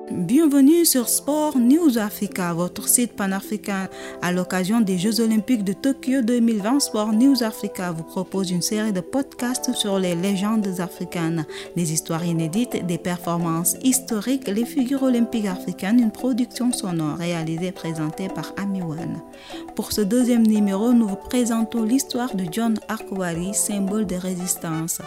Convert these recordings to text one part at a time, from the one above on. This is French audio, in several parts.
Bienvenue sur Sport News Africa, votre site panafricain. À l'occasion des Jeux Olympiques de Tokyo 2020, Sport News Africa vous propose une série de podcasts sur les légendes africaines, des histoires inédites, des performances historiques, les figures olympiques africaines, une production sonore réalisée et présentée par Ami One. Pour ce deuxième numéro, nous vous présentons l'histoire de John Akhwari, symbole de résistance.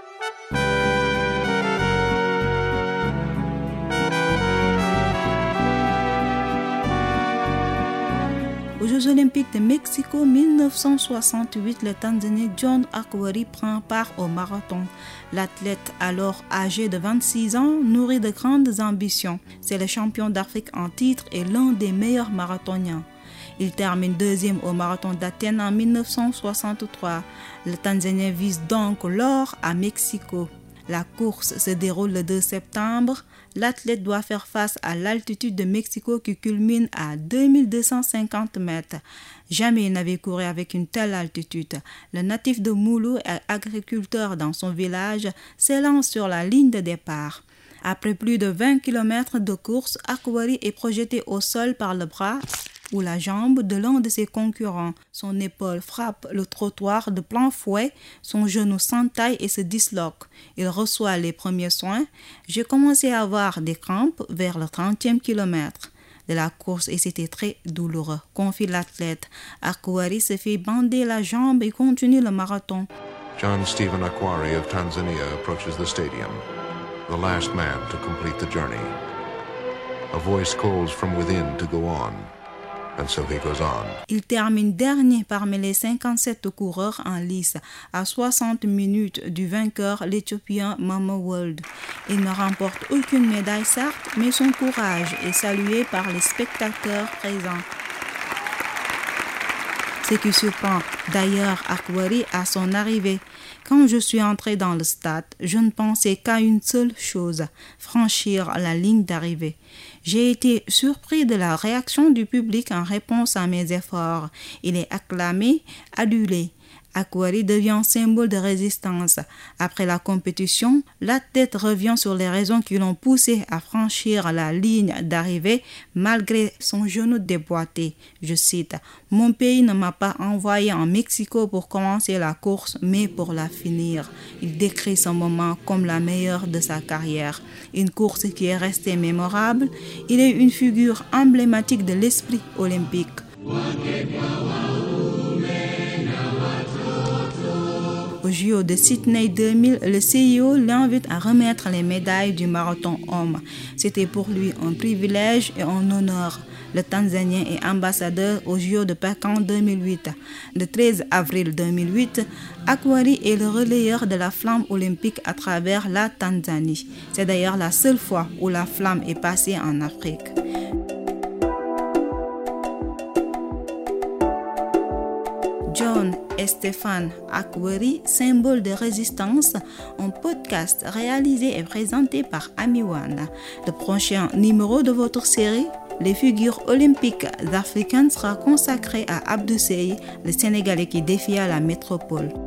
Aux Jeux Olympiques de Mexico 1968, le Tanzanien John Akhwari prend part au marathon. L'athlète, alors âgé de 26 ans, nourrit de grandes ambitions. C'est le champion d'Afrique en titre et l'un des meilleurs marathoniens. Il termine deuxième au marathon d'Athènes en 1963. Le Tanzanien vise donc l'or à Mexico. La course se déroule le 2 septembre. L'athlète doit faire face à l'altitude de Mexico qui culmine à 2250 mètres. Jamais il n'avait couru avec une telle altitude. Le natif de Moulou, agriculteur dans son village, s'élance sur la ligne de départ. Après plus de 20 km de course, Akhwari est projeté au sol par le bras ou la jambe de l'un de ses concurrents. Son épaule frappe le trottoir de plein fouet, son genou s'entaille et se disloque. Il reçoit les premiers soins. J'ai commencé à avoir des crampes vers le 30e kilomètre de la course et c'était très douloureux, confie l'athlète. Akhwari se fait bander la jambe et continue le marathon. John Stephen Akhwari of Tanzania approaches the stadium, the last man to complete the journey. A voice calls from within to go on. And so he goes on. Il termine dernier parmi les 57 coureurs en lice, à 60 minutes du vainqueur, l'Éthiopien Mama Wold. Il ne remporte aucune médaille certes, mais son courage est salué par les spectateurs présents. Ce qui surprend d'ailleurs Akhwari à son arrivée. Quand je suis entré dans le stade, je ne pensais qu'à une seule chose, franchir la ligne d'arrivée. J'ai été surpris de la réaction du public en réponse à mes efforts. Il est acclamé, adulé. Akhwari devient symbole de résistance. Après la compétition, l'athlète revient sur les raisons qui l'ont poussé à franchir la ligne d'arrivée malgré son genou déboîté. Je cite, « Mon pays ne m'a pas envoyé en Mexico pour commencer la course, mais pour la finir. » Il décrit ce moment comme la meilleure de sa carrière. Une course qui est restée mémorable. Il est une figure emblématique de l'esprit olympique. Au JO de Sydney 2000, le CIO l'invite à remettre les médailles du marathon homme. C'était pour lui un privilège et un honneur. Le Tanzanien est ambassadeur au JO de Pékin 2008. Le 13 avril 2008, Akhwari est le relayeur de la flamme olympique à travers la Tanzanie. C'est d'ailleurs la seule fois où la flamme est passée en Afrique. John et Stéphane Akhwari, symbole de résistance, un podcast réalisé et présenté par Ami One. Le prochain numéro de votre série, les figures olympiques africaines, sera consacré à Abdou Seye, le Sénégalais qui défia la métropole.